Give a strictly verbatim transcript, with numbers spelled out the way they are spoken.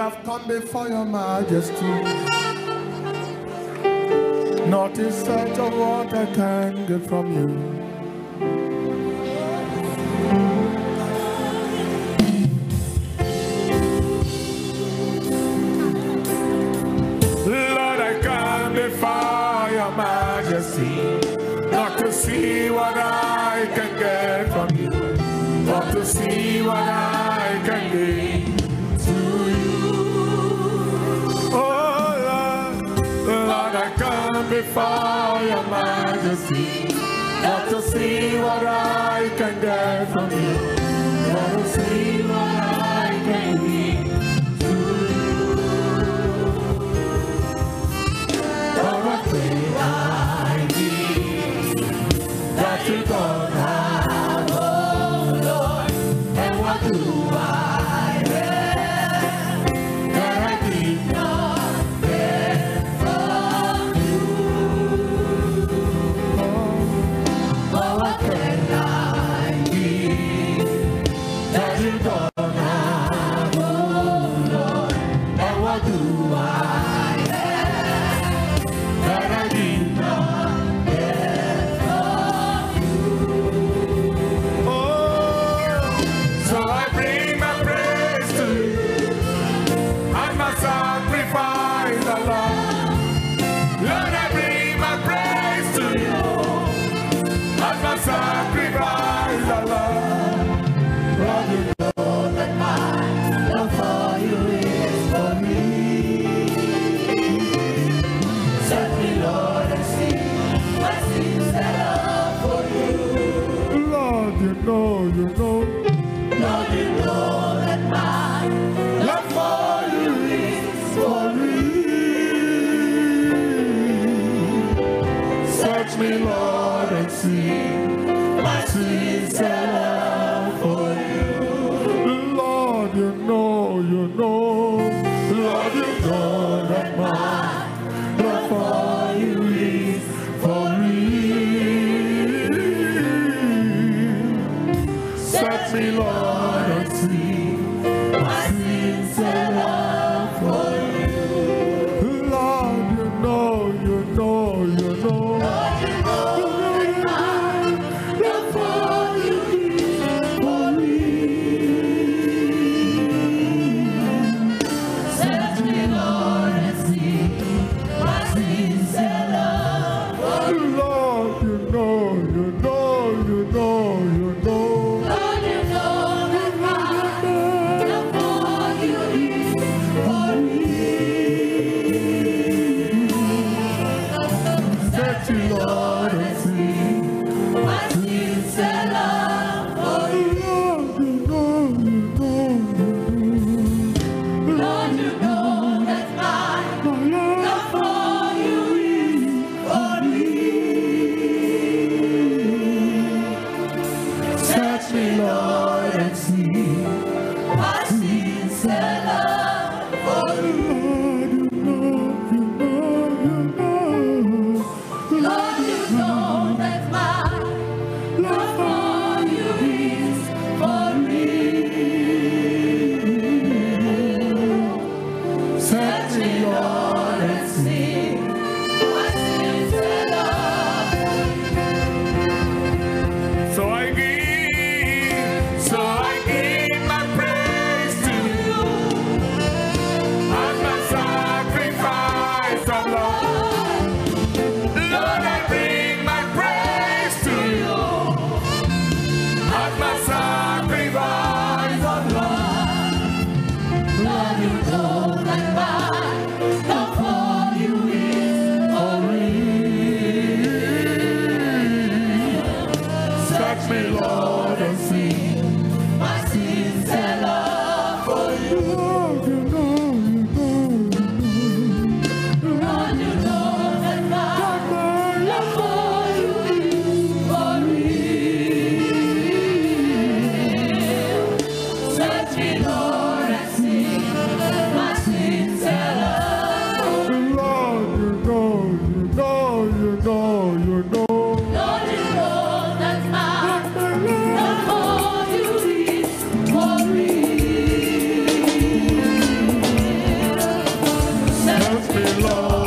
I've come before your majesty, not in search of what I can get from you. Lord, I come before your majesty, not to see what I can get from you, not to see what I can gain to you. Oh Lord, Lord, I come before your majesty, not to see what I can get from you, not to see what I can gain to you. Oh, what thing I need that you don't have, oh Lord, and what do I have that I did not get from you? Oh, oh what can I need that you don't have, oh Lord, and what do I have that I did not get from you? Oh, so I bring my praise to you and my sacrifice, the Lord. Lord, I bring my praise to you and my sacrifice, the Lord. Lord, you know that my love for you is for me. Set me, Lord, and see my sins that are for you. Lord, you know, you know. Lord, you know that my love for you is for me. Search me, Lord, and see my sins that are for you. Lord, you know, you know. Lord, you know that my love for you is for real. Search me, Lord, and see my sins and love for you. Lord, you know, you know, you know. Lord, you know that my love for you is for real. Search me, Lord, and see my sins and love for you. Lord, you know, you know, you know, you know. Lord, you know that my love for you is for real. Search me, Lord, and see my sins and love for you. Lord, you know, you know, you know. Lord, you know that my love for you is for real. Search me, Lord, and see my sins and love for you. Lord, you know that my love for you is for real. Search me, Lord, and see my sins and love for you. So I give, so I give my praise to you and my sacrifice, oh Lord. Lord, I bring my praise to you and my sacrifice, oh Lord. Lord, you know that my love for you is for real. Search me, Lord, and see my sins and love for you. Lord, you know, you know, you know. Lord, you know that my love for you is for real. Search me, Lord, and see my sins and love for you. Lord, you know, you know, you know, you know. Lord, you know that my love for belongs